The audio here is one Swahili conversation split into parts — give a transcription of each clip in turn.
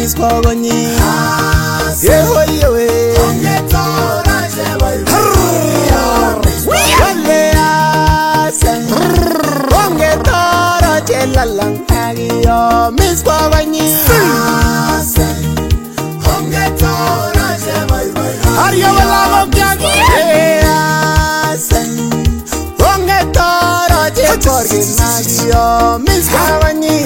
miswagonyi. Yehoyewe wale asa ongetoro chelalang agiyo miswagonyi. Aryo wala gokyagi asa ongetoro chekorgin agiyo miswagonyi.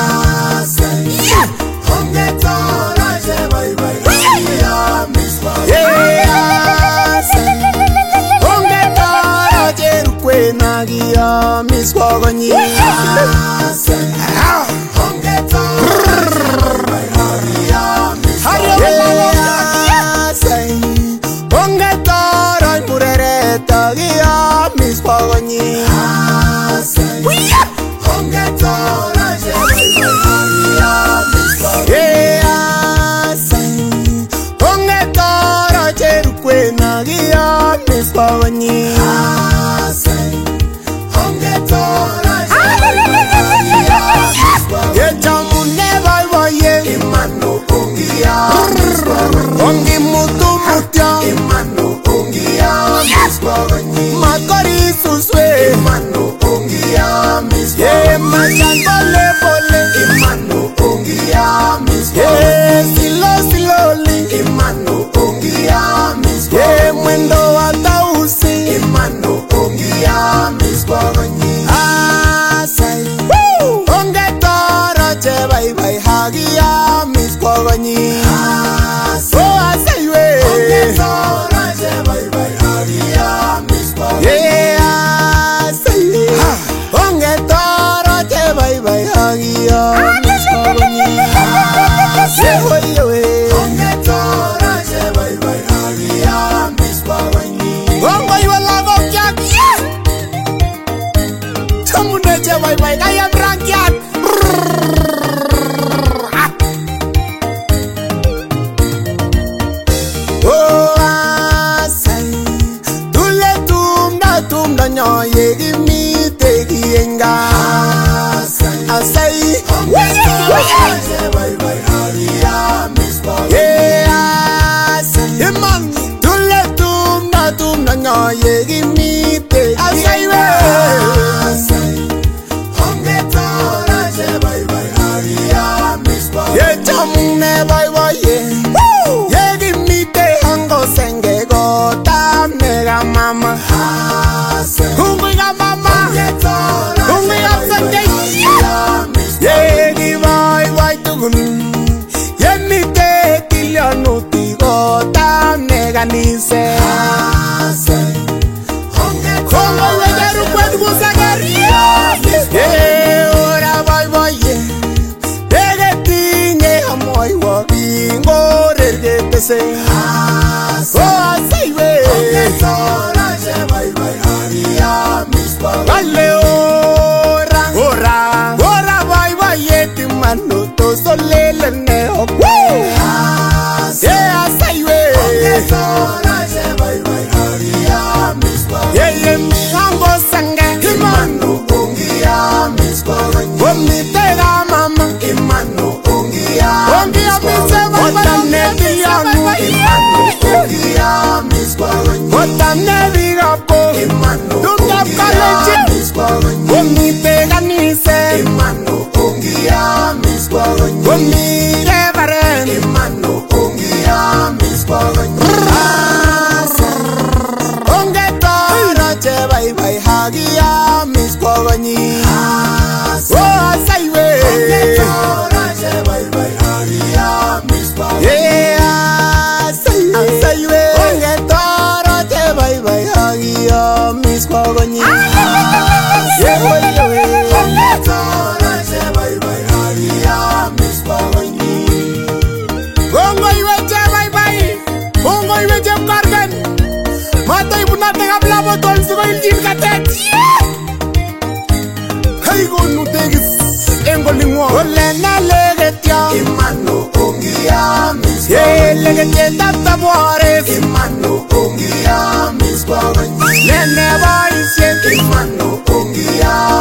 Nagia miswagonyi. Ongetoro murereta gia miswagonyi. Ongetoro cherukwe nagia miswagonyi. Ongi mutu mutya imano ongia miswagonyi. Makori suswe imano ongia miswagonyi. Machan bole bole imano ongia miswagonyi. Silo siloli imano ongia miswagonyi. Mwendo watausi imano ongia miswagonyi. Asai ongetoro che bye bye hagia miswagonyi. Yegi mi tegi enga asai Iman tule tumna nya yegi mi tegi asai ye chamune bye bye yegi mi te hango senge go ta mega mama. Yemite kiliano tigo ta neganise. Kongo wegeru kwetu musagaria. Ora bye bye. Degetinye amoy wabingo regepese. Oh say we. Vale ora bye bye timano to solele ne okwe. Yeah say we. Yeah mihango sange imano ongia miswagonyi. Omitega mama imano ongia miswagonyi. Otane biano imano ongia miswagonyi. Otane bigapo imano ongia miswagonyi. Omitega nise imano ongia miswagonyi. Omire baren imano ongia miswagonyi. Ongetoro che bye bye hagia miswagonyi. Oh say we. Ongetoro che bye bye hagia miswagonyi. Yeah say we. Ongetoro che bye bye hagia miswagonyi.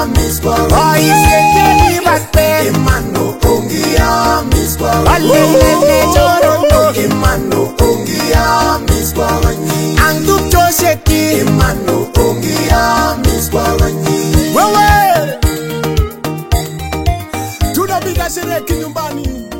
Vale. tunapiga sherehe kinyumbani.